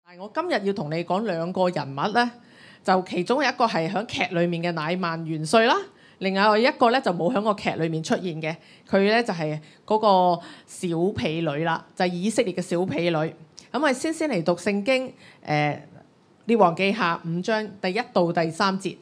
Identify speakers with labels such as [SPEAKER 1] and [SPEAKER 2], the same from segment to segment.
[SPEAKER 1] 我今日要同你講兩個人物咧，就其中一個係喺劇裏面嘅乃縵元帥啦，另外一個咧就冇喺個劇裏面出現嘅，佢咧就係嗰個小婢女啦，就係以色列嘅小婢女。咁我哋先嚟讀聖經列王記下5章第1到第3節。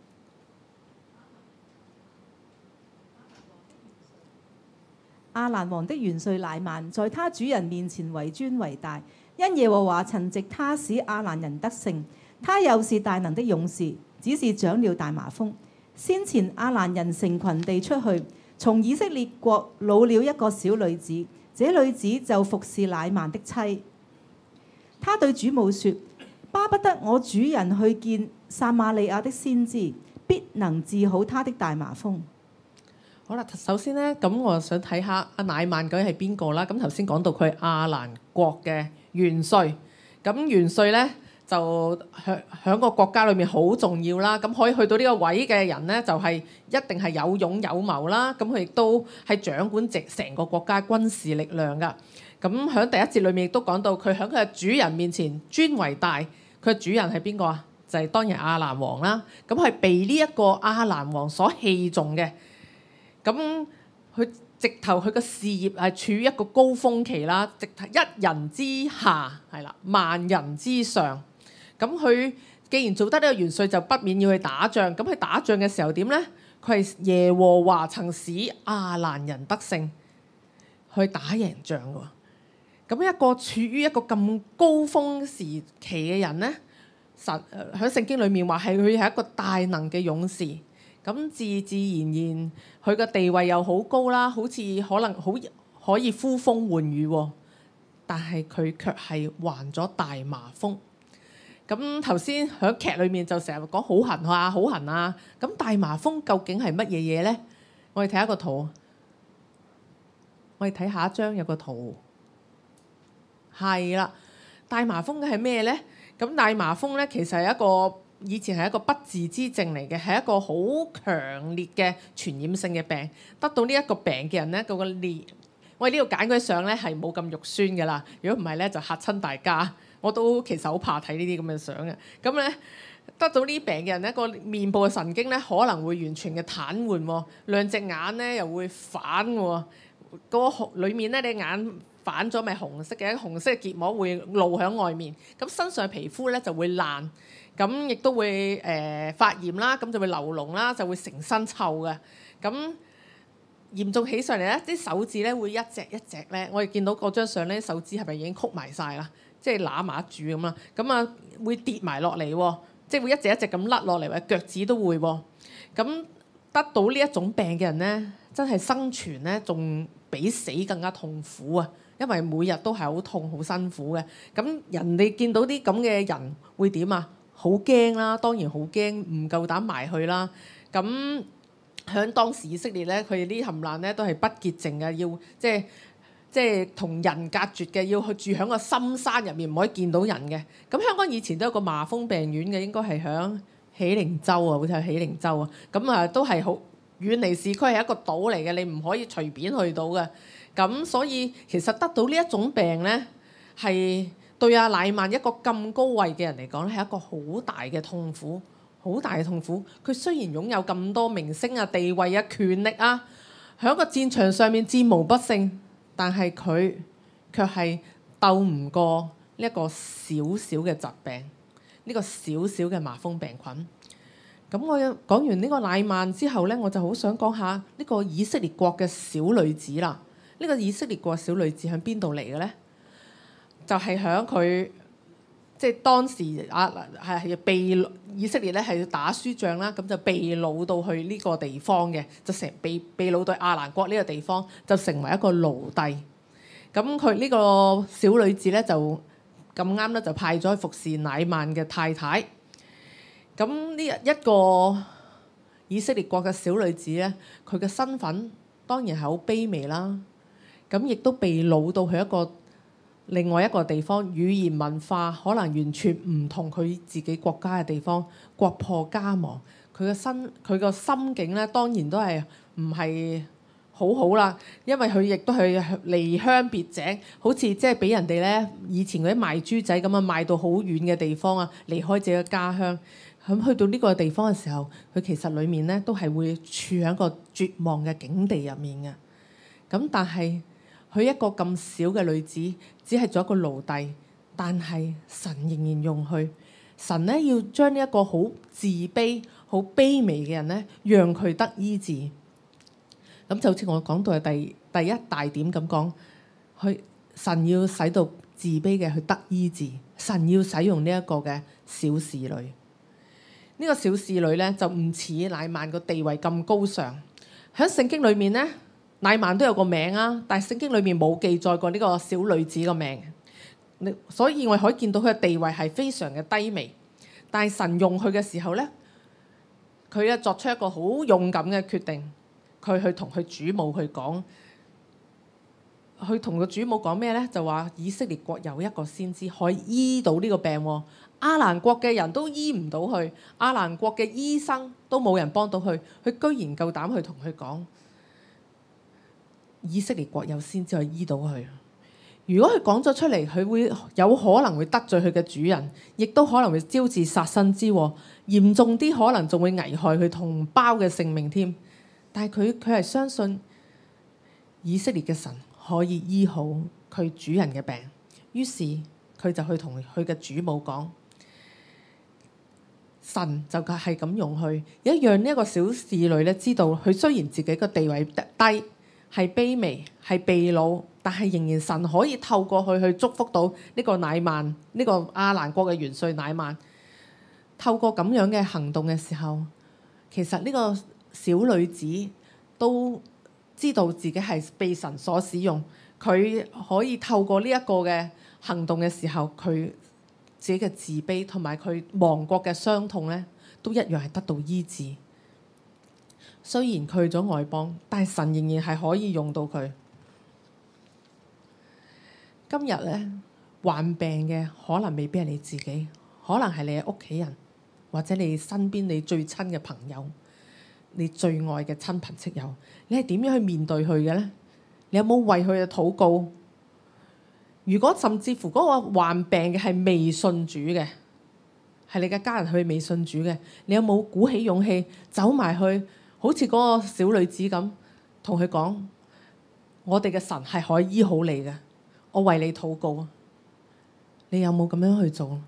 [SPEAKER 2] 亞蘭王的元帥乃縵在他主人面前為尊為大，因耶和華曾藉他使亞蘭人得勝。他又是大能的勇士，只是長了大麻風。先前亞蘭人成群地出去，從以色列國擄了一個小女子，這女子就服侍乃縵的妻。他對主母說：巴不得我主人去見撒瑪利亞的先知，必能治好他的大麻風。
[SPEAKER 1] 好啦，首先咧，咁我想睇下阿乃縵究竟係邊個啦？咁頭先講到佢係亞蘭國嘅元帥，咁元帥咧就喺個國家裏面好重要啦。咁可以去到呢個位嘅人咧，就係一定係有勇有謀啦。咁佢亦都係掌管成個國家軍事力量噶。咁喺第一節裏面亦都講到，佢喺佢嘅主人面前尊為大。佢嘅主人係邊個啊？就係當然亞蘭王啦。咁係被呢一個亞蘭王所器重嘅。咁佢直頭佢個事業係處於一個高峰期啦，直頭一人之下係啦，萬人之上。咁佢既然做得呢個元帥，就不免要去打仗。咁佢打仗嘅時候點呢？佢係耶和華曾使亞蘭人得勝，去打贏仗㗎喎。咁一個處於一個咁高峰時期嘅人呢，神喺聖經裏面話係佢係一個大能嘅勇士。咁自然佢個地位又好高啦，好似可能好可以呼風喚雨喎，但係佢卻係患咗大麻風。咁頭先喺劇裏面就成日講好痕啊，好痕啊。咁大麻風究竟係乜嘢嘢呢？我哋睇一個圖，我哋睇下一張有個圖，係啦。大麻風嘅係咩呢？咁大麻風咧其實係一個以前係一個不治之症嚟嘅，係一個好強烈嘅傳染性嘅病。得到呢一個病嘅人咧，個臉我哋呢度揀嗰啲相咧係冇咁肉酸㗎啦。如果唔係咧，就嚇親大家。我都其實好怕睇呢啲咁嘅相嘅。咁咧得到呢啲病嘅人咧，個面部嘅神經咧可能會完全嘅癱瘓喎，兩隻眼咧又會反喎，嗰個裡面咧你眼反咗咪紅色嘅，紅色嘅結膜會露喺外面。咁身上嘅皮膚咧就會爛。咁亦都會發炎啦，咁就會流膿啦，就會成身臭嘅。咁嚴重起上嚟咧，啲手指咧會一隻一隻咧，我哋見到嗰張相咧，手指係咪已經曲埋晒啦？即係揦埋住咁啦。咁啊會跌埋落嚟喎，即係會一隻一隻咁甩落嚟，或者腳趾都會喎。咁得到呢一種病嘅人咧，真係生存咧仲比死更加痛苦啊！因為每日都係好痛好辛苦嘅。咁人哋見到啲咁嘅人會點啊？好驚啦，當然好驚，唔夠膽埋去啦。咁喺當時以色列咧，佢哋啲冚爛咧都係不潔淨嘅，要即係同人隔絕嘅，要去住喺個深山入面，唔可以見到人嘅。咁香港以前都有個麻風病院嘅，應該係喺喜靈洲啊，好似係喜靈洲啊。咁啊都係好遠離市區，係一個島嚟嘅，你唔可以隨便去到嘅。咁所以其實得到呢一種病咧係。對阿乃縵一個咁高位嘅人嚟講咧，係一個好大嘅痛苦，好大嘅痛苦。佢雖然擁有咁多名聲啊、地位啊、權力啊，喺個戰場上面戰無不勝，但係佢卻係鬥唔過呢一個小小嘅疾病，呢個小小嘅麻風病菌。咁我講完呢個乃縵之後咧，我就好想講下呢個以色列國嘅小女子啦。呢個以色列國小女子喺邊度嚟嘅咧？就係喺佢即係當時係被以色列咧係打輸仗啦，咁就被擄到去呢個地方嘅，就成被擄到亞蘭國呢個地方，就成為一個奴隸。咁佢呢個小女子咧就咁啱咧就派咗去服侍乃縵嘅太太。咁呢一個以色列國嘅小女子咧，佢嘅身份當然係好卑微啦。咁亦都被擄到去一個另外一個地方，語言文化可能完全唔同佢自己國家嘅地方，國破家亡，佢個心境咧當然都係唔係好好啦，因為佢亦都係離鄉別井，好似即係俾人哋咧以前嗰啲賣豬仔咁啊，賣到好遠嘅地方啊，離開自己嘅家鄉。咁去到呢個地方嘅時候，佢其實裡面咧都係會處喺一個絕望嘅境地入面嘅。咁但係佢一個咁小嘅女子，只係做一個奴隸，但係神仍然用佢。神咧要將呢一個好自卑、好卑微嘅人咧，讓佢得醫治。咁就好似我講到嘅第一大點咁講，神要使到自卑嘅去得醫治。神要使用呢一個嘅小侍女。呢個小侍女咧就唔似乃縵個地位咁高尚。喺聖經裏面咧，乃縵都有個名啊，但係聖經裏面冇記載過呢個小女子個名。所以我哋可以見到佢嘅地位係非常嘅低微，但係神用佢嘅時候咧，佢咧作出一個好勇敢嘅決定，佢去同佢主母去講，佢同個主母講咩咧？就話以色列國有一個先知可以醫到呢個病喎，亞蘭國嘅人都醫唔到佢，亞蘭國嘅醫生都冇人幫到佢，佢居然夠膽去同佢講，以色列國有先知可以醫到佢。如果佢講咗出嚟，佢會有可能會得罪佢嘅主人，亦都可能會招致殺身之禍，嚴重啲可能仲會危害佢同胞嘅性命添。但係佢係相信以色列嘅神可以醫好佢主人嘅病，於是佢就去同佢嘅主母講，神就係咁用佢，一樣呢一個小侍女咧知道佢雖然自己個地位低，係卑微，係被擄，但係仍然神可以透過佢去祝福到呢個乃縵，呢個亞蘭國嘅元帥乃縵。透過咁樣嘅行動嘅時候，其實呢個小女子都知道自己係被神所使用，佢可以透過呢一個嘅行動嘅時候，佢自己嘅自卑同埋佢亡國嘅傷痛咧，都一樣係得到醫治。雖然佢去咗外邦，但係神仍然係可以用到佢。今日咧，患病嘅可能未必係你自己，可能係你嘅屋企人，或者你身邊你最親嘅朋友，你最愛嘅親朋戚友。你係點樣去面對佢嘅咧？你有冇為佢嘅禱告？如果甚至乎嗰個患病嘅係未信主嘅，係你嘅家人去未信主嘅，你有冇鼓起勇氣走埋去？好似嗰個小女子咁，同佢講：我哋嘅神係可以醫好你嘅，我為你禱告啊！你有冇咁樣去做？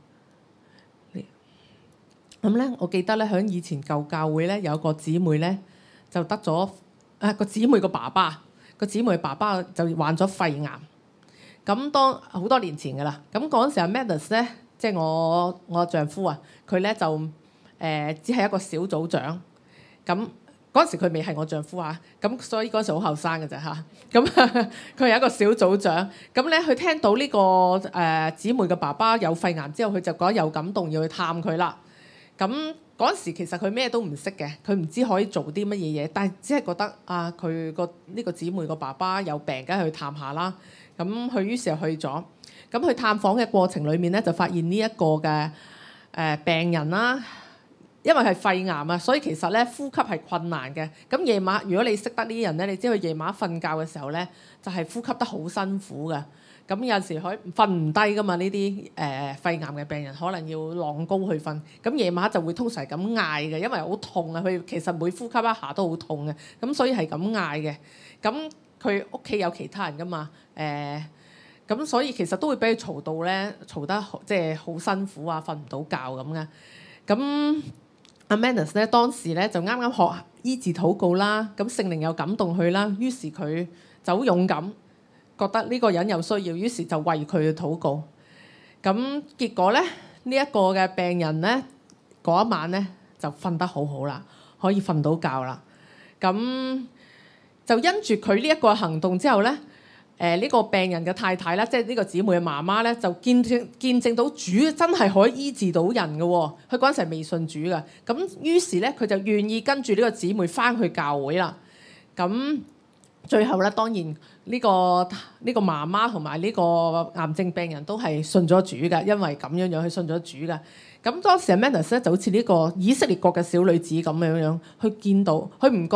[SPEAKER 1] 咁咧，我記得咧，喺以前舊教會咧，有個姊妹咧就得咗個姊妹個爸爸就患咗肺癌。咁當好多年前噶啦，咁嗰陣時阿 Madders 咧，即係我丈夫啊，佢咧就只係一個小組長咁。嗰陣時佢未係我丈夫啊，咁所以嗰陣時好後生嘅啫嚇。咁佢係一個小組長，咁咧佢聽到呢個姊妹嘅爸爸有肺癌之後，佢就覺得有感動要去探佢啦。咁嗰陣時其實佢咩都唔識嘅，佢唔知可以做啲乜嘢嘢，但係只係覺得啊，佢呢個姊妹個爸爸有病，梗係去探下啦。咁佢於是就去咗。咁去探訪嘅過程裏面咧，就發現呢一個嘅病人啦。因為係肺癌啊，所以其實咧呼吸係困難嘅。咁夜晚如果你識得呢啲人咧，你知佢夜晚瞓覺嘅時候咧，就係呼吸得好辛苦嘅。咁有陣時可以瞓唔低噶嘛，呢啲肺癌嘅病人可能要晾高去瞓。咁夜晚就會通常係咁嗌嘅，因為好痛啊。佢其實每呼吸一下都好痛嘅，咁所以係咁嗌嘅。咁佢屋企有其他人噶嘛，咁所以其實都會俾佢嘈到咧，嘈得即係好辛苦啊，瞓唔到覺咁嘅。咁阿 Manis 咧當時咧就啱啱學醫治禱告啦，咁聖靈又感動佢啦，於是佢就好勇敢，覺得呢個人有需要，於是就為佢去禱告。咁結果咧呢一個嘅病人咧嗰一晚咧就瞓得好好啦，可以瞓到覺啦。咁就因住佢呢一個行動之後咧，呢個病人嘅太太啦，即係呢個姊妹嘅媽媽咧，就見證到主真係可以醫治到人嘅喎。佢嗰陣時係未信主嘅，咁於是咧佢就願意跟住呢個姊妹翻去教會啦。咁最後咧，當然呢個媽媽同埋呢個癌症病人都係信咗主嘅，因為咁樣樣去信咗主嘅。咁當時 Manis 咧就好似呢個以色列國嘅小女子咁樣樣，去見到佢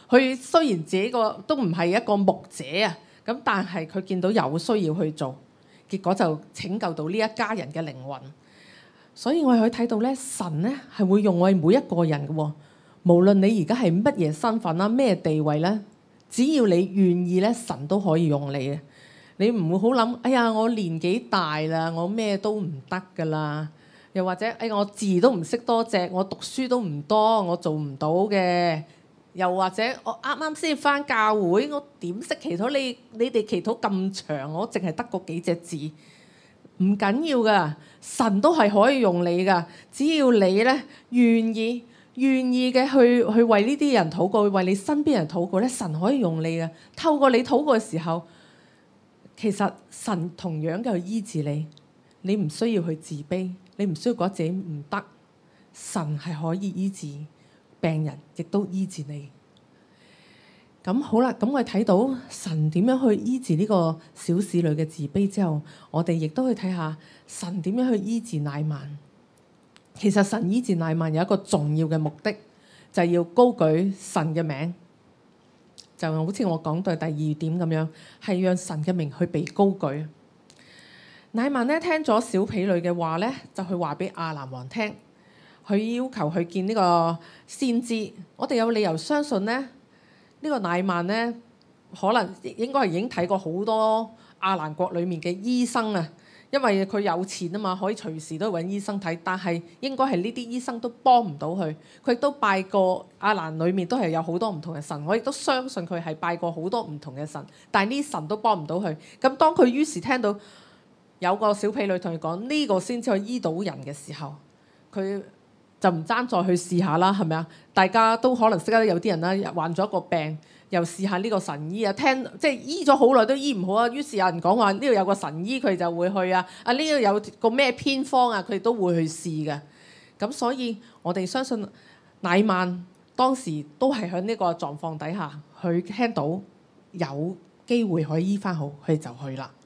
[SPEAKER 1] 佢雖然自己都唔係一個牧者啊，咁但係佢見到有需要去做，結果就拯救到呢一家人嘅靈魂。所以我哋可以睇到咧，神咧係會用我哋每一個人嘅喎，無論你而家係乜嘢身份啦、咩地位咧，只要你願意咧，神都可以用你嘅。你唔會好諗，哎呀，我年紀大啦，我咩都唔得噶啦。又或者，我字都唔識多隻，我讀書都唔多，我做唔到嘅。又或者，我啱啱先返教會，我點識祈禱？你哋祈禱咁長，我淨係得嗰幾隻字，唔緊要噶。神都係可以用你噶，只要你咧願意嘅去為呢啲人禱告，為你身邊人禱告咧，神可以用你嘅。透過你禱告嘅時候，其實神同樣嘅去醫治你，你唔需要去自卑，你唔需要覺得自己唔得，神係可以醫治病人，亦都醫治你。咁好啦，咁我哋睇到神點樣去醫治呢個小使女嘅自卑之後，我哋亦都去睇下神點樣去醫治乃縵。其實神醫治乃縵有一個重要嘅目的，就係要高舉神嘅名。就好似我講到第二點咁樣，係讓神嘅名去被高舉。乃縵咧聽咗小婢女嘅話咧，就去話俾亞蘭王聽，佢要求去見呢個先知。我哋有理由相信咧，呢個乃縵咧可能應該係已經睇過好多亞蘭國裡面嘅醫生啊，因為佢有錢啊嘛，可以隨時都揾醫生睇。但係應該係呢啲醫生都幫唔到佢，佢亦都拜過亞蘭裡面都係有好多唔同嘅神，我亦都相信佢係拜過好多唔同嘅神，但係呢神都幫唔到佢。咁當佢於是聽到有個小婢女同佢講呢個先至可以醫到人嘅時候，佢就唔爭再去試下啦，係咪啊？大家都可能識得有啲人啦，患咗一個病，又試下呢個神醫啊，即係醫咗好耐都醫唔好啊。於是有人講話呢度有個神醫，佢就會去啊。呢度有個咩偏方啊，佢都會去試嘅。咁所以我哋相信乃縵當時都係喺呢個狀況底下，佢聽到有機會可以醫翻好，佢就去啦。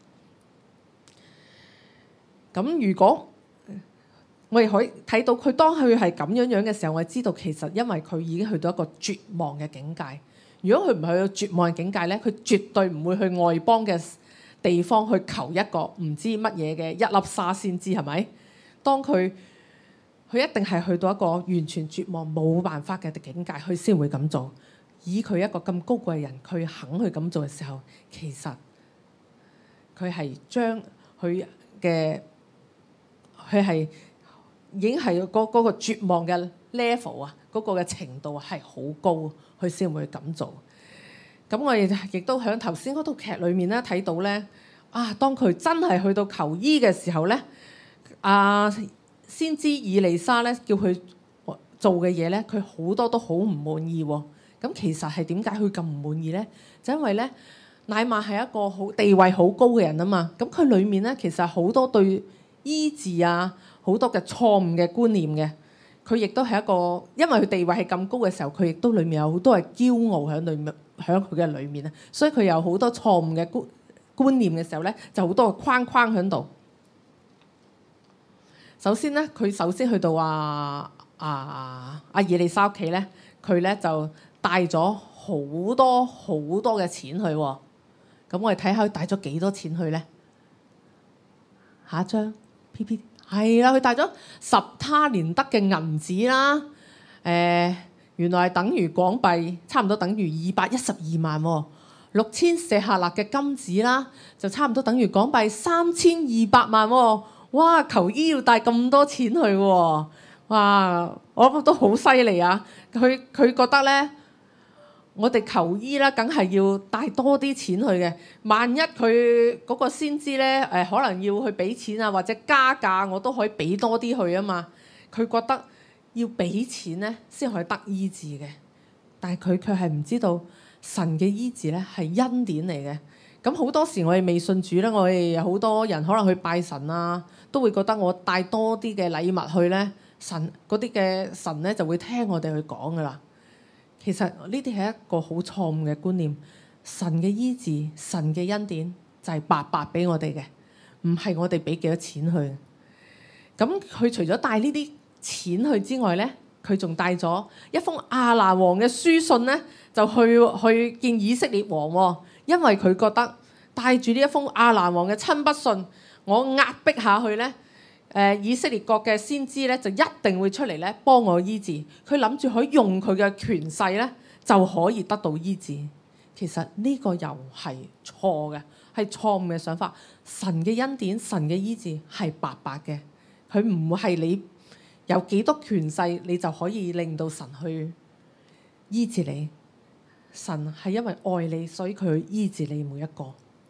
[SPEAKER 1] 咁如果我哋可以睇到佢當佢係咁樣嘅時候，我哋知道其實因為佢已經去到一個絕望嘅境界。如果佢唔係去到絕望嘅境界咧，佢絕對唔會去外邦嘅地方去求一個唔知乜嘢嘅一粒沙先知，係咪？當佢一定係去到一個完全絕望冇辦法嘅境界，佢先會咁做。以佢一個咁高貴嘅人，佢肯去咁做嘅時候，其實佢係將佢係已經係嗰個絕望嘅 level 啊，嗰個嘅程度係好高，佢先會咁做。咁我哋亦都喺頭先嗰套劇裏面咧睇到咧，當佢真係去到求醫嘅時候咧，先知以利沙咧叫佢做嘅嘢咧，佢好多都好唔滿意喎。咁其實係點解佢咁唔滿意咧？就因為咧，乃縵係一個好地位好高嘅人啊嘛。咁佢裏面咧其實好多對醫治好多嘅錯誤嘅觀念嘅。佢亦都係一個，因為佢地位係咁高嘅時候，佢亦都裏面有好多係驕傲喺裏面，喺佢嘅裏面啊。所以佢有好多錯誤嘅觀念嘅時候咧，就好多個框框喺度。首先咧，佢首先去到以利沙屋企咧，佢咧就帶咗好多嘅錢去喎。咁我哋睇下佢帶咗幾多錢去咧？下一張 PPT 係啦，佢帶咗10他連得嘅銀紙啦。原來係等於港幣差唔多等於212萬喎。6000舍客勒嘅金子啦，就差唔多等於港幣3200萬喎。哇！求醫要帶咁多錢去喎。哇！我覺得都好犀利啊。佢覺得咧，我哋求醫啦，梗係要帶多啲錢去嘅。萬一佢嗰個先知咧，可能要去俾錢啊，或者加價，我都可以俾多啲去啊嘛。佢覺得要俾錢咧，先可以得醫治嘅。但係佢卻係唔知道神嘅醫治咧係恩典嚟嘅。咁好多時我哋未信主咧，我哋好多人可能去拜神啊，都會覺得我帶多啲嘅禮物去咧，神嗰啲嘅神咧就會聽我哋去講噶啦。其實呢啲係一個好錯誤嘅觀念。神嘅醫治、神嘅恩典就係白白俾我哋嘅，唔係我哋俾幾多錢去。咁佢除咗帶呢啲錢去之外咧， 佢仲帶咗一封亞蘭王嘅書信咧，就去見以色列王喎。因為佢覺得帶住呢一封亞蘭王嘅親筆信，我壓迫下去咧，以色列國嘅先知咧就一定會出嚟咧幫我醫治。佢諗住可以用佢嘅權勢咧就可以得到醫治。其實呢個又係錯嘅，係錯誤嘅想法。神嘅恩典、神嘅醫治係白白嘅，佢唔會係你有幾多權勢，你就可以令到神去醫治你。神係因為愛你，所以佢去醫治你每一個。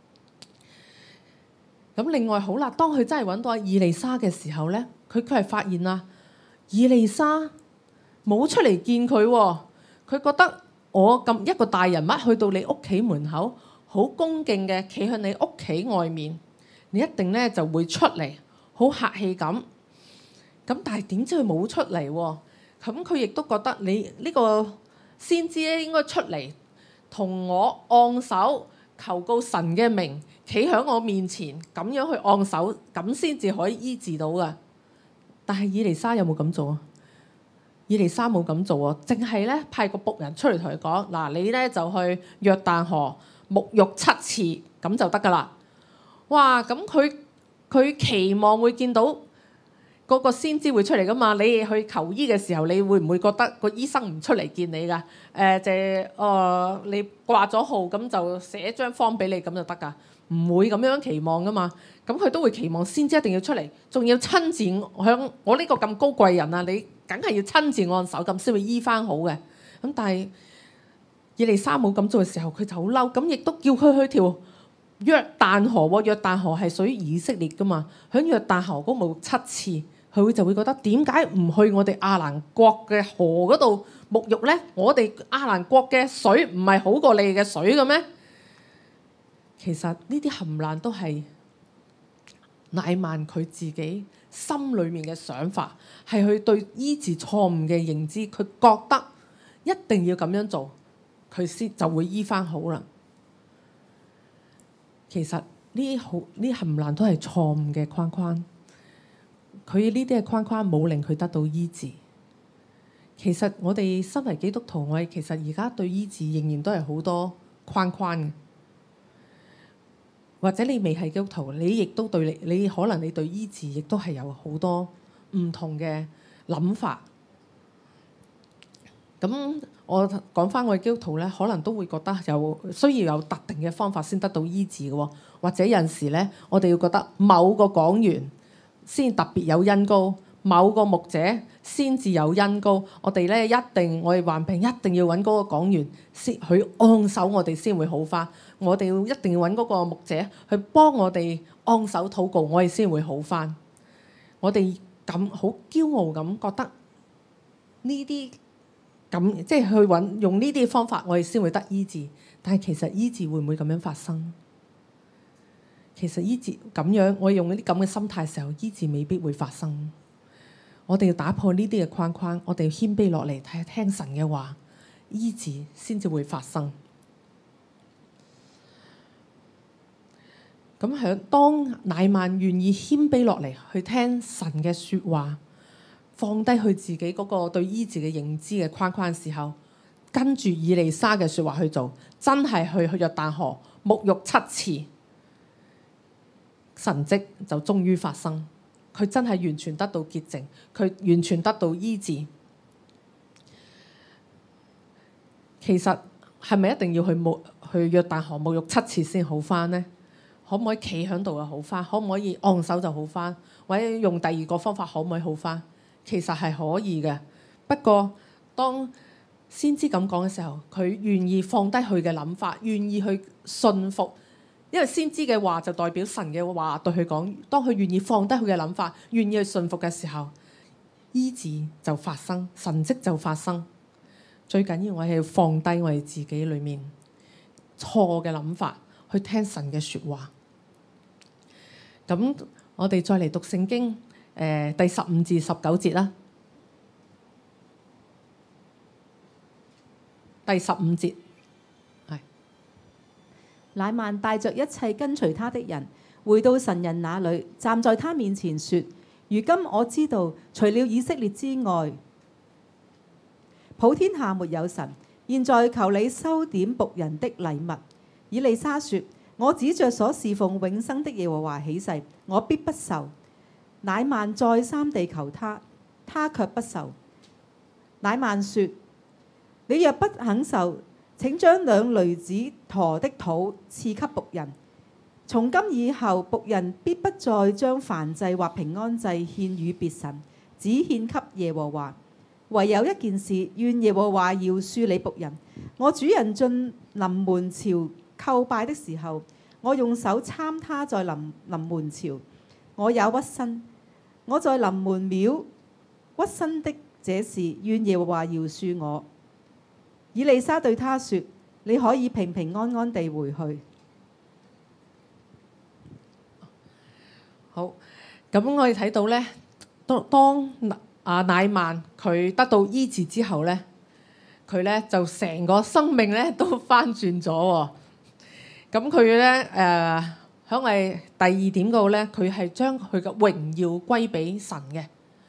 [SPEAKER 1] 咁另外好啦，當佢真係揾到阿以利沙嘅時候咧，佢係發現啊，以利沙冇出嚟見佢喎。佢覺得我咁一個大人物去到你屋企門口，好恭敬嘅企喺你屋企外面，你一定咧就會出嚟，好客氣咁。咁但係點知佢冇出嚟喎？咁佢亦都覺得你呢個先知咧應該出嚟同我按手求告神嘅名，企喺我面前咁樣去按手，咁先至可以醫治到㗎。但係以利沙有冇咁做啊？以利沙冇咁做啊，淨係咧派個僕人出嚟同佢講：嗱，你咧就去約旦河沐浴7次咁就得㗎啦。哇！咁佢期望會見到嗰個先知會出嚟㗎嘛？你去求醫嘅時候，你會唔會覺得個醫生唔出嚟見你㗎？你掛咗號咁就寫張方俾你咁就得㗎？唔會咁樣期望㗎嘛？咁佢都會期望先知一定要出嚟，仲要親自向我呢個咁高貴人啊！你梗係要親自按手咁先會醫翻好嘅。咁但係以利沙冇咁做嘅時候，佢就好嬲，咁亦都叫佢去條約旦河喎。約旦河係屬於以色列㗎嘛？喺約旦河嗰度7次，佢就會覺得點解唔去我哋亞蘭國嘅河嗰度沐浴呢？我哋亞蘭國嘅水唔係好過你哋嘅水嘅咩？其實呢啲冚爛都係乃縵佢自己心裏面嘅想法，係佢對醫治錯誤嘅認知，佢覺得一定要咁樣做，佢先就會醫翻好啦。其實呢冚爛都係錯誤嘅框框，佢呢啲嘅框框冇令佢得到醫治。其實我哋身為基督徒，我哋其實而家對醫治仍然都係好多框框嘅。或者你未係基督徒，你亦都對你可能你對醫治亦都係有好多唔同嘅諗法。咁我講翻我嘅基督徒咧，可能都會覺得需要有特定嘅方法先得到醫治嘅喎。或者有陣時咧，我哋要覺得某個講員先特別有恩膏，某個牧者先至有恩膏。我哋咧我哋患病一定要揾嗰個講員先去按手，我哋先會好翻。我哋一定要揾嗰個牧者去幫我哋按手禱告，我哋先會好翻。我哋咁好驕傲咁覺得呢啲咁即係去用呢啲方法，我哋先會得醫治。但係其實醫治會唔會咁樣發生？其實醫治咁樣，我用呢啲咁嘅心態嘅時候，醫治未必會發生。我哋要打破呢啲嘅框框，我哋要謙卑落嚟睇下聽神嘅話，醫治先至會發生。咁當乃縵願意謙卑落嚟去聽神嘅説話，放低佢自己嗰個對醫治嘅認知嘅框框嘅時候，跟住以利沙嘅説話去做，真係去約旦河沐浴7次，神蹟就終於發生。佢真係完全得到潔淨，佢完全得到醫治。其實係咪一定要去約旦河沐浴7次先好翻呢？可唔可以企喺度就好翻？可唔可以按手就好翻？或者用第二個方法可唔可以好翻？其實係可以嘅。不過當先知咁講嘅時候，佢願意放低佢嘅諗法，願意去信服，因為先知嘅話就代表神嘅話對佢講。當佢願意放低佢嘅諗法，願意去信服嘅時候，醫治就發生，神蹟就發生。最緊要我係要放低我哋自己裏面錯嘅諗法，去聽神嘅説話。咁我哋再嚟讀聖經第15至19節啦。第15節係
[SPEAKER 2] 乃縵帶着一切跟隨他的人，回到神人那裏，站在他面前說：如今我知道，除了以色列之外， 普天下沒有神。現在求你收點僕人的禮物。以利沙說：我指着所侍奉永生的耶和華起誓，我必不受。乃縵再三地求他，他卻不受。乃縵說：你若不肯受，請將2驢子馱的土賜給僕人。從今以後，僕人必不再將燔祭或平安祭獻與別神，只獻給耶和華。唯有一件事，願耶和華饒恕你僕人。我主人進臨門朝叩拜的時候，我用手參他在臨門朝，我也屈身。我在臨門廟屈身的這事，願耶和華饒恕我。以利沙對他說：你可以平平安安地回去。
[SPEAKER 1] 好，咁我哋睇到咧，當乃縵佢得到醫治之後咧，佢咧就成個生命咧都翻轉咗喎。咁佢咧喺我哋第2點嗰度咧，佢係將佢嘅榮耀歸俾神嘅。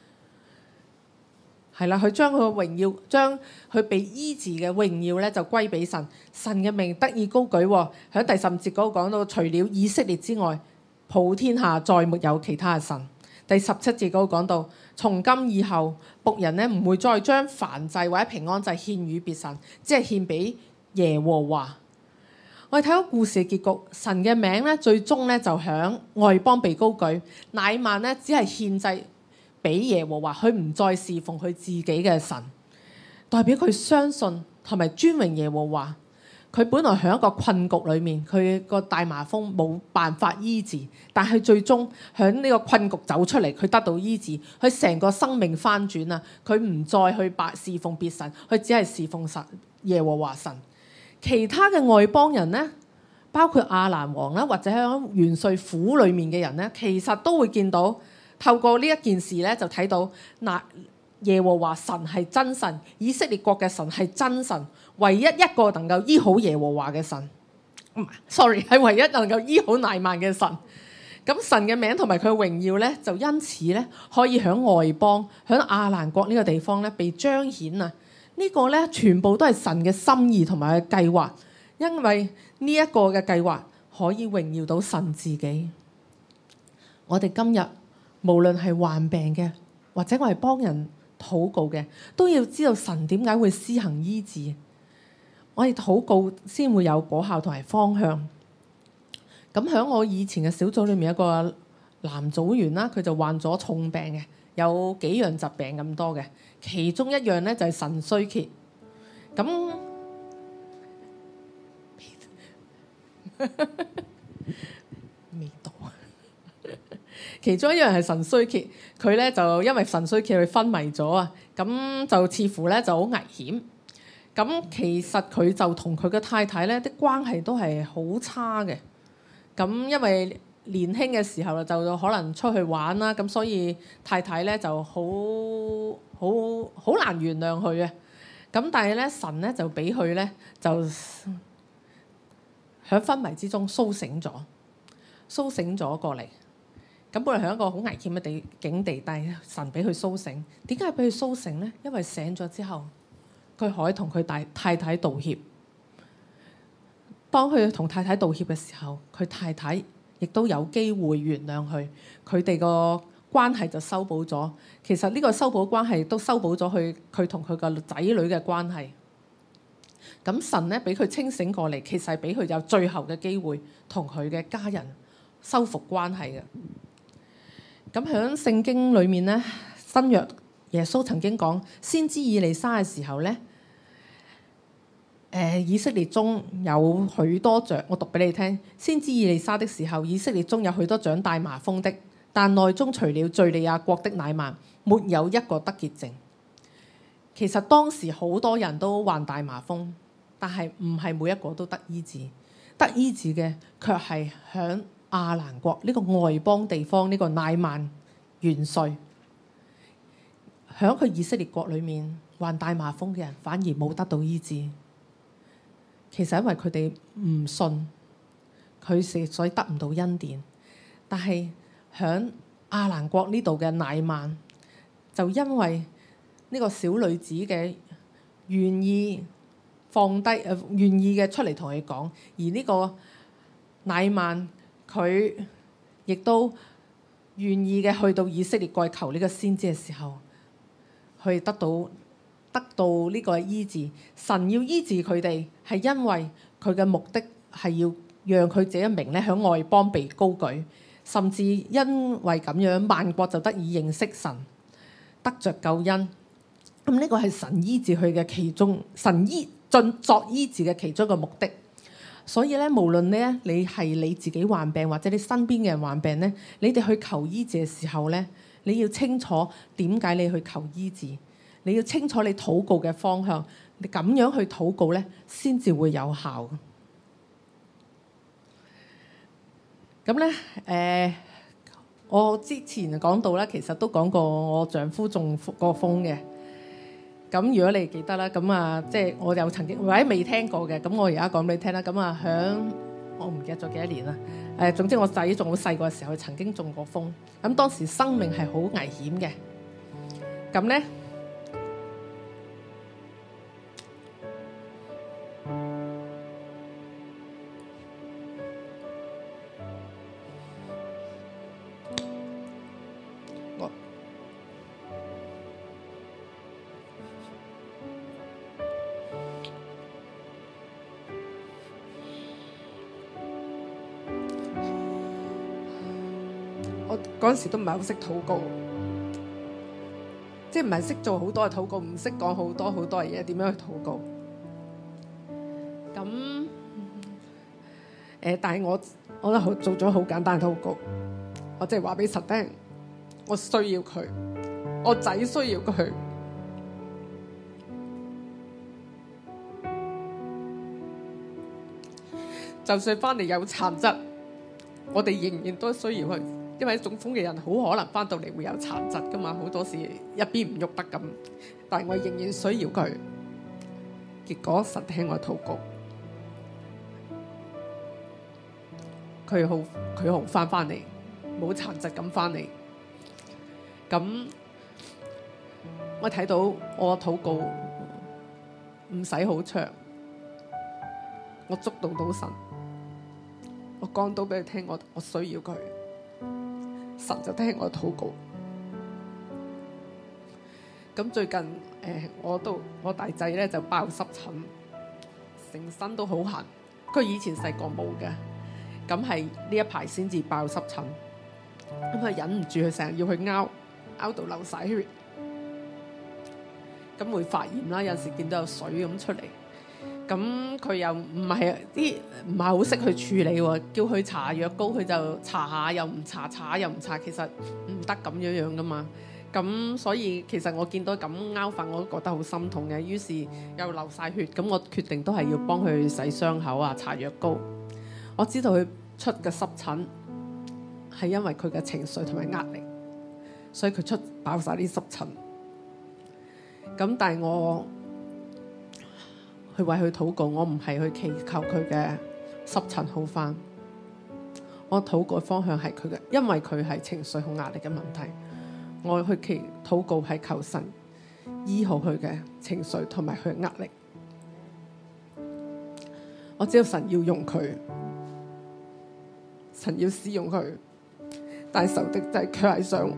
[SPEAKER 1] 係啦，佢將佢嘅榮耀，將佢被醫治嘅榮耀咧就歸俾神。神嘅名得以高舉喎。喺第10節嗰度講到，除了以色列之外，普天下再沒有其他嘅神。第17節嗰度講到，從今以後，僕人咧唔會再將燔祭或者平安祭獻與別神，只係獻俾耶和華。我哋睇到故事嘅結局，神嘅名咧最終咧就響外邦被高舉。乃縵咧只係獻祭俾耶和華，佢唔再侍奉佢自己嘅神，代表佢相信同埋尊榮耶和華。佢本來喺一個困局裏面，佢個大麻風冇辦法醫治，但係最終喺呢個困局走出嚟，佢得到醫治，佢成個生命翻轉啊！佢唔再去侍奉別神，佢只係侍奉神耶和華神。其他嘅外邦人呢，包括亞蘭王啦，或者喺元帥府裏面嘅人呢，其實都會見到透過呢一件事咧，就睇到耶和華神係真神，以色列國嘅神係真神。唯一一個能夠醫好耶和華嘅神，sorry 係唯一能夠醫好乃縵嘅神。咁神嘅名同埋佢榮耀咧，就因此咧可以喺外邦、喺亞蘭國呢個地方咧被彰顯啊！呢個咧全部都係神嘅心意同埋計劃，因為呢一個嘅計劃可以榮耀到神自己。我哋今日無論係患病嘅，或者我係幫人禱告嘅，都要知道神點解會施行醫治。我哋禱告先會有果效同埋方向。咁喺我以前嘅小組裏面，有一個男組員啦，佢就患咗重病嘅，有幾樣疾病咁多嘅，其中一樣咧就係腎衰竭。咁未到啊！其中一樣係腎衰竭，佢咧就因為腎衰竭佢昏迷咗啊，咁就似乎咧就好危險。咁其實佢就同佢嘅太太咧啲關係都係好差嘅。咁因為年輕嘅時候就可能出去玩啦，咁所以太太咧就好難原諒佢啊。咁但係咧神咧就俾佢咧就喺昏迷之中甦醒咗過嚟。咁本來喺一個好危險嘅境地，但係神俾佢甦醒。點解俾佢甦醒咧？因為醒咗之後，佢可以同佢太太道歉。當佢同太太道歉嘅時候，佢太太亦都有機會原諒佢，佢哋個關係就修補咗。其實呢個修補關係都修補咗佢同佢個仔女嘅關係。咁神咧俾佢清醒過嚟，其實係俾佢有最後嘅機會同佢嘅家人修復關係嘅。咁喺聖經裏面咧，新約耶穌曾經講先知以利沙嘅時候咧，以色列中有許多長，我讀俾你聽。先知以利沙的時候，以色列中有許多長大麻風的，但內中除了敘利亞國的乃縵，沒有一個得潔淨。其實當時好多人都患大麻風，但係唔係每一個都得醫治，得醫治嘅卻係響亞蘭國呢個外邦地方，呢個乃縵元帥，響佢以色列國裏面患大麻風嘅人反而冇得到醫治。其實因為佢哋唔信佢，所以得唔到恩典。但係響亞蘭國呢度嘅乃縵，就因為呢個小女子嘅願意放低願意嘅出嚟同佢講，而呢個乃縵佢亦都願意嘅去到以色列國求呢個先知嘅時候，去得到呢個醫治。神要醫治佢哋係因為佢嘅目的係要讓佢自己嘅名咧喺外邦被高舉，甚至因為咁樣萬國就得以認識神，得着救恩。咁呢個係神醫治佢嘅其中，神作醫治嘅其中一個目的。所以咧，無論咧你係你自己患病或者你身邊嘅人患病咧，你哋去求醫治嘅時候咧，你要清楚點解你去求醫治，你要清楚你禱告嘅方向，你咁樣去禱告咧，先至會有效。咁咧，我之前講到咧，其實都講過我丈夫中過風嘅。咁如果你記得啦，咁啊，即係我有曾經或者未聽過嘅，咁我而家講俾你聽啦。咁啊，我唔記得咗幾多年啦。總之我仔仲好細個嘅時候，佢曾經中過風。咁當時生命係好危險嘅。咁咧，我嗰陣時都唔係好識禱告，即係唔係識做好多嘅禱告，唔識講好多嘢，點樣去禱告？咁但係我都做咗好簡單嘅禱告，我即係話俾神聽，我需要佢，我仔需要佢。就算翻嚟有殘疾，我哋仍然都需要佢。因為中風嘅人好可能翻到嚟會有殘疾噶嘛，好多時一邊唔喐得咁，但係我仍然需要佢。結果神聽我禱告，佢好翻嚟，冇殘疾咁翻嚟。咁我睇到我禱告唔使好長，我觸動到神，我講到俾佢聽，我需要佢。神就聽我禱告。咁最近我大仔咧就爆濕疹，成身都好痕。佢以前細個冇嘅，咁係呢一排先至爆濕疹。咁佢忍唔住，佢成日要去拗到流晒血，咁會發炎啦。有陣時見到有水咁出嚟。咁佢又唔係好識去處理喎，叫佢搽藥膏，佢就搽下又唔搽，搽下又唔搽，其實唔得咁樣噶嘛。咁所以其實我見到咁拗法，我都覺得好心痛嘅。於是又流晒血，咁我決定都係要幫佢洗傷口啊，搽藥膏。我知道佢出嘅濕疹係因為佢嘅情緒同埋壓力，所以佢爆晒啲濕疹。咁但係我去為佢禱告，我唔係去祈求佢嘅濕疹好返。我禱告方向係佢嘅，因為佢係情緒好壓力嘅問題。我去禱告係求神醫好佢嘅情緒同埋佢嘅壓力。我知道神要用佢，神要使用佢，但係仇敵就係佢係想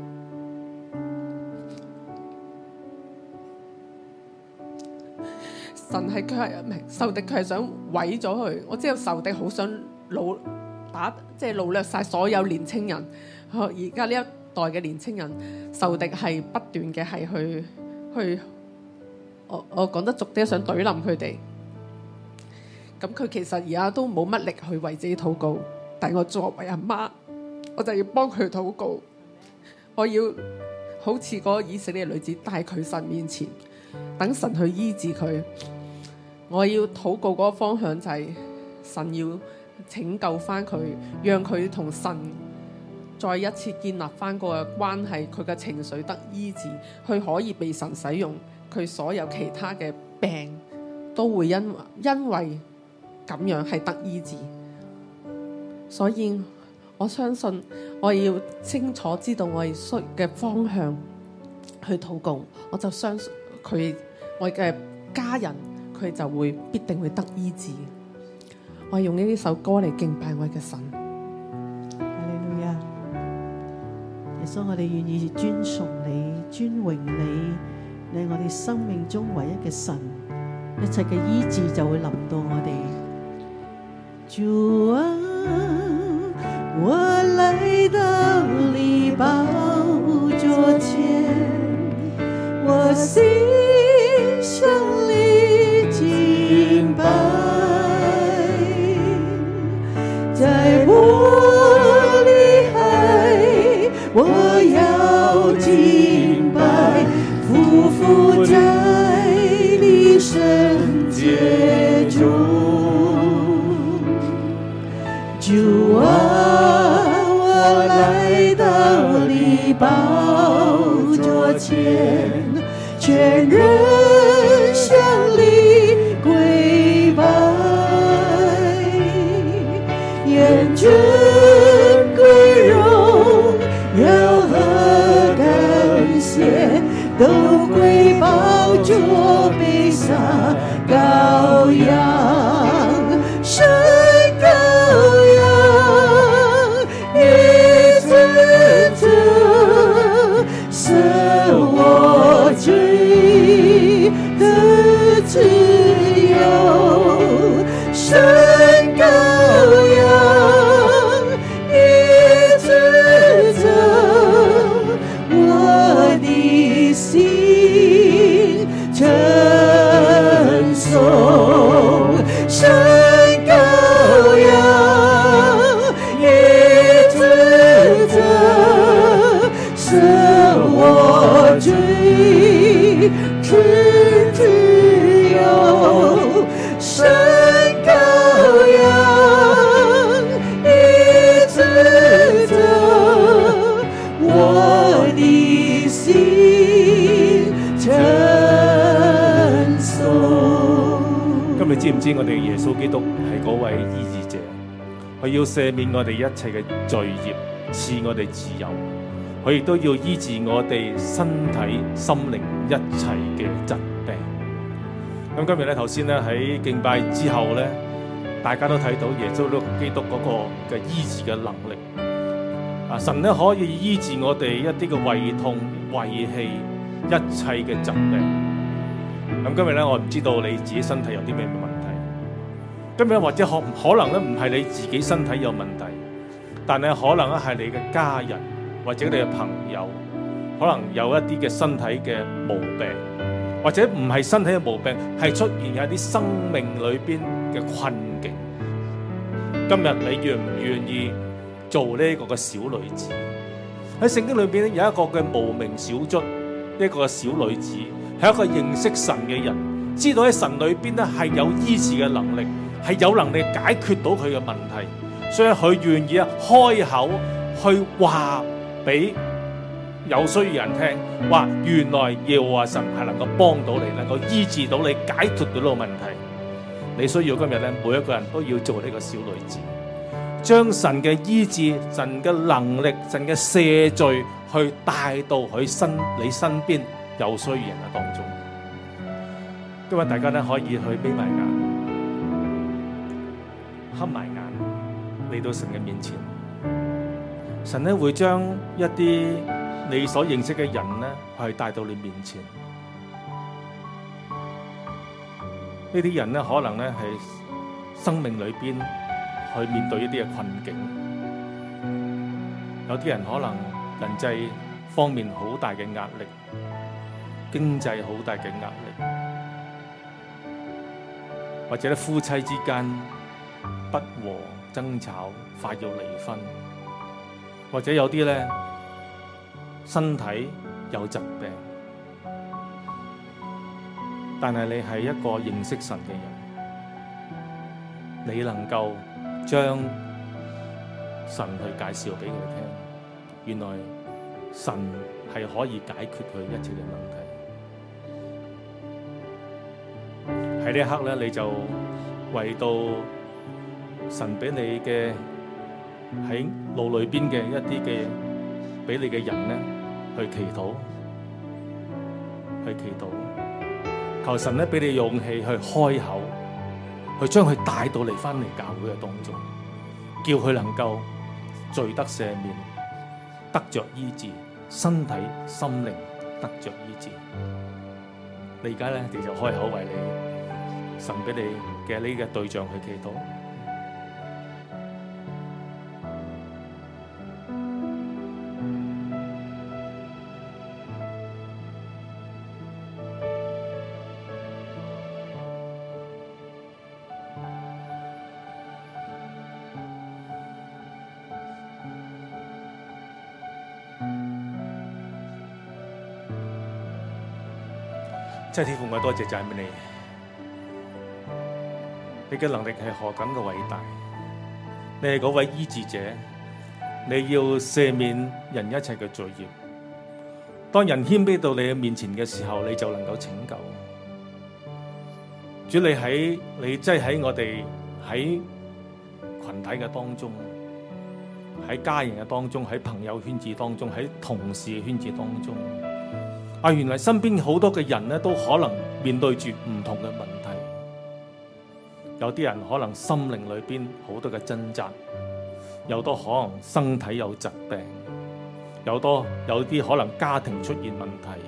[SPEAKER 1] 神係佢係唔係仇敵，佢係想毀咗佢。我知道仇敵好想擄掠晒所有年青人。而家呢一代嘅年青人，仇敵係不斷嘅係去我講得俗啲，想懟冧佢哋。咁佢其實而家都冇乜力去為自己禱告，但係我作為阿媽，我就要幫佢禱告。我要好似嗰個以色列女子帶佢神面前，等神去醫治佢。我要禱告嗰個方向就係神要拯救翻佢，讓佢同神再一次建立翻嗰個關係，佢嘅情緒得醫治，佢可以被神使用，佢所有其他嘅病都會因為咁樣係得醫治。所以我相信我要清楚知道我嘅方向去禱告，我就相信佢，我嘅家人，佢就會必定會得醫治。我用呢首歌嚟敬拜我嘅神。
[SPEAKER 2] 哈利路亞！耶穌，我哋願意尊崇你、尊榮你，你係我哋生命中唯一嘅神，一切嘅醫治就會臨到我哋。主啊，我來到你寶座前，我心向你敬拜，在玻璃海，我要敬拜，匍匐在你聖潔中。主啊，我來到你寶座前，全人向你跪拜，願尊貴榮耀和感謝都歸寶座被殺羔羊，神羔羊，一次次赦我罪的自由，神羔羊，一次次我的心稱頌，神羔羊，一次次赦我罪之自由，神羔羊，一次次我的心稱頌。
[SPEAKER 3] 今日知唔知我哋耶穌基督係嗰位醫治者？佢要赦免我哋一切嘅罪孽，賜我哋自由。佢亦都要醫治我哋身體、心靈一切嘅疾病。咁今日咧，頭先咧喺敬拜之後咧，大家都睇到耶穌基督嗰個嘅醫治嘅能力。神咧可以醫治我哋一啲嘅胃痛、胃氣、一切嘅疾病。咁今日咧，我唔知道你自己身體有啲咩問題。今日或者可能咧唔係你自己身體有問題，但係可能咧係你嘅家人或者你嘅朋友，可能有一啲嘅身體嘅毛病，或者唔係身體嘅毛病，係出現喺啲生命裏邊嘅困境。今日你願唔願意做呢個嘅小女子？喺聖經裏邊咧有一個嘅無名小卒，一個小女子，係一個認識神嘅人，知道喺神裏邊咧係有醫治嘅能力，係有能力解決到佢嘅問題，所以佢願意開口去話俾有需要人聽，話原來耶和華神係能夠幫到你，能夠醫治到你，解決到呢個問題。你需要今日咧，每一個人都要做呢個小女子，將神嘅醫治、神嘅能力、神嘅赦罪，去帶到你身邊有需要人嘅當中。今日大家咧可以去閉埋眼、合埋眼，嚟到神嘅面前。神咧會將一啲你所認識嘅人咧，係帶到你面前。呢啲人咧，可能咧係生命裏邊去面對一啲嘅困境。有啲人可能人際方面好大嘅壓力，經濟好大嘅壓力，或者咧夫妻之間不和爭吵，快要離婚。或者有啲咧身體有疾病，但係你係一個認識神嘅人，你能夠將神去介紹俾佢聽，原來神係可以解決佢一切嘅問題。喺呢一刻咧，你就為到神俾你嘅喺路裏邊嘅一啲嘅俾你嘅人咧，去祈禱， 求神咧俾你勇氣去開口，去將佢帶到嚟翻嚟教會嘅當中，叫佢能夠罪得赦免，得着醫治，身體心靈得着醫治。你而家咧，你就開口為你神俾你嘅呢個對象去祈禱。真係天父，我多謝讚美你，你嘅能力係何等嘅偉大，你係嗰位醫治者，你要赦免人一切嘅罪孽。當人謙卑到你嘅面前嘅時候，你就能夠拯救。主，你真係喺我哋喺群體嘅當中，喺家人嘅當中，喺朋友圈子當中，喺同事嘅圈子當中。原來身邊好多嘅人咧，都可能面對住唔同嘅問題。有啲人可能心靈裏邊好多嘅掙扎，有多可能身體有疾病，有啲可能家庭出現問題。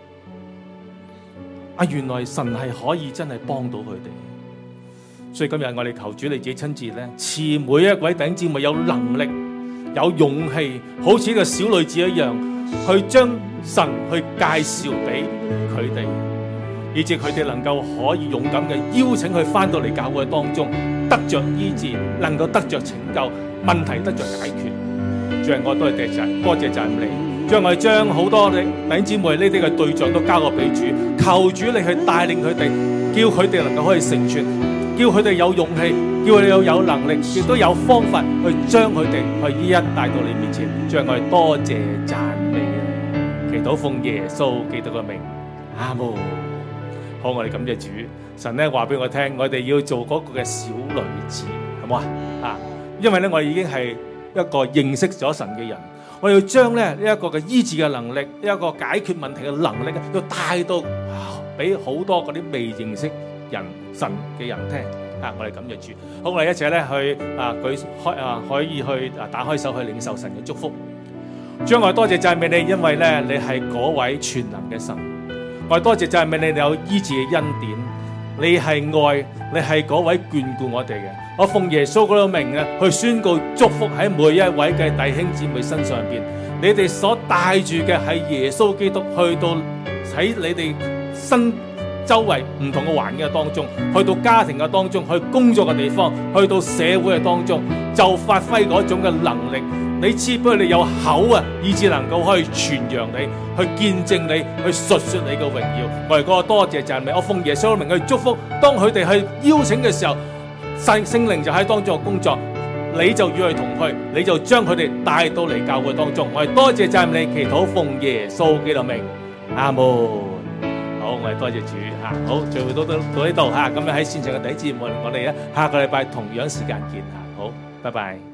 [SPEAKER 3] 原來神係可以真係幫到佢哋。所以今日我哋求主你自己親自咧，賜每一位弟兄姊妹有能力、有勇氣，好似呢個小女子一樣，去將神去介紹俾佢哋，以致佢哋能夠可以勇敢嘅邀請佢翻到嚟教會當中，得着醫治，能夠得着拯救，問題得着解決。主啊，我多謝讚美你，將我哋將好多弟兄姊妹呢啲嘅對象都交過俾主，求主你去帶領佢哋，叫佢哋能夠可以成全，叫佢哋有勇氣，叫佢哋有能力，亦都有方法去將佢哋去一一帶到你面前。主啊，我哋多謝讚美你。祈禱奉耶穌基督嘅名，阿門。好，我哋感謝主。神咧話俾我聽，我哋要做嗰個嘅小女子，係冇啊？因為咧我已經係一個認識咗神嘅人，我要將咧呢一個嘅醫治嘅能力，呢一個解決問題嘅能力，要帶到俾好多嗰啲未認識神嘅人聽。我哋感謝主。好，我哋一齊咧去可以去打開手去領受神嘅祝福。主，我多謝讚美你，因為咧你係嗰位全能嘅神。我多謝讚美你，你有醫治嘅恩典，你係愛，你係嗰位眷顧我哋嘅。我奉耶穌嗰個名啊，去宣告祝福喺每一位嘅弟兄姊妹身上邊。你哋所帶住嘅係耶穌基督，去到喺你哋身周圍唔同嘅環境嘅當中，去到家庭嘅當中，去工作嘅地方，去到社會嘅當中，就發揮嗰種嘅能力。你賜俾佢哋有口啊，以致能夠可以傳揚你，去見證你，去述說你嘅榮耀。我哋嗰個多謝讚美，我奉耶穌嘅名去祝福。當佢哋去邀請嘅時候，聖靈就喺當中工作，你就與佢同去，你就將佢哋帶到嚟教會當中。我哋多謝讚美你，祈禱奉耶穌基督名，阿門。好，我哋多謝主吓。好，聚會到呢度吓，咁樣喺線上嘅弟兄姊妹，我哋下個禮拜同樣時間見吓。好，拜拜。